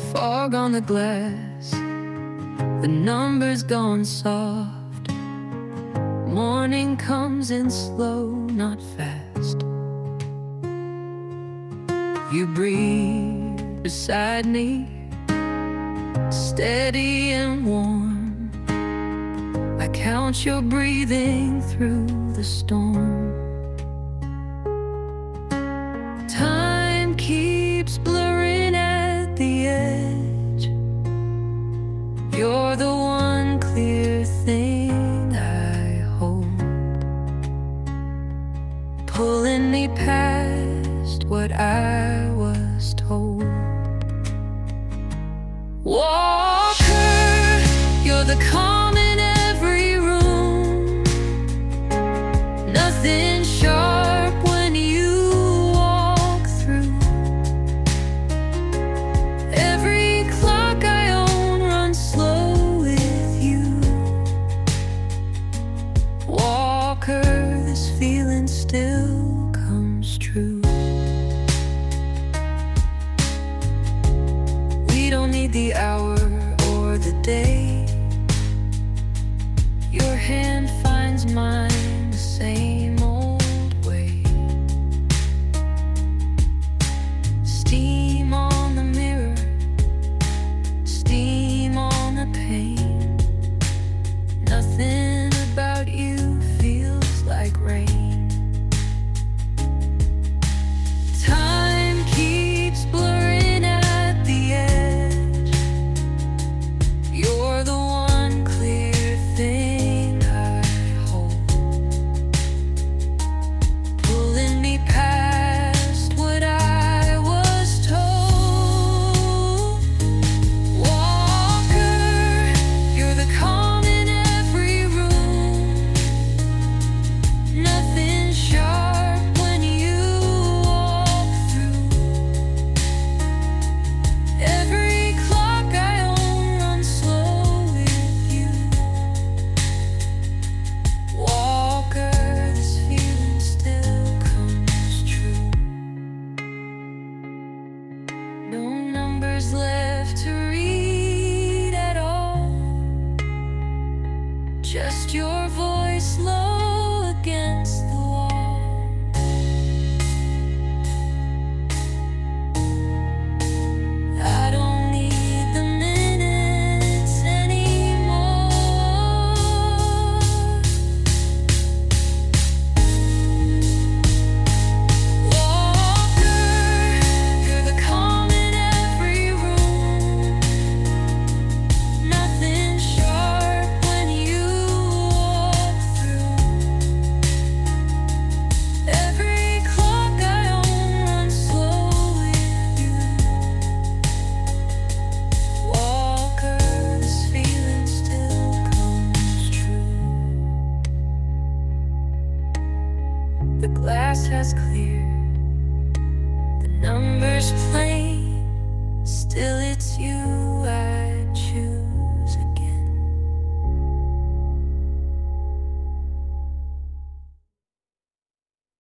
Fog on the glass, the numbers gone soft. Morning comes in slow, not fast. You breathe beside me, steady and warm. I count your breathing through the storm. Time keeps blurring at the edge. You're the one clear thing I hold, pulling me past what I was told. Walker, you're the calm in every room. Nothing sharp when you walk through. Every clock I own runs slow with you. Walker, this feeling still comes true. We don't need the hour or the day. Your hand finds mine the same old way. Steam on the mirror, steam on the pane. Nothing about you feels like rain. Time keeps blurring at the edge. You're the one clear thing I hold, pulling me past what I was told. Walker, you're the calm in every room. Nothing sharp when you walk through. Every clock I own runs slow with you. Walker, this feeling still comes true. No numbers left to read at all, just your voice low against the wall. I don't need the minutes anymore. Walker, you're the calm in every room. Nothing sharp when you walk through. Every clock I own runs slow with you. Walker, this feeling still comes true. The glass has cleared, the numbers plain.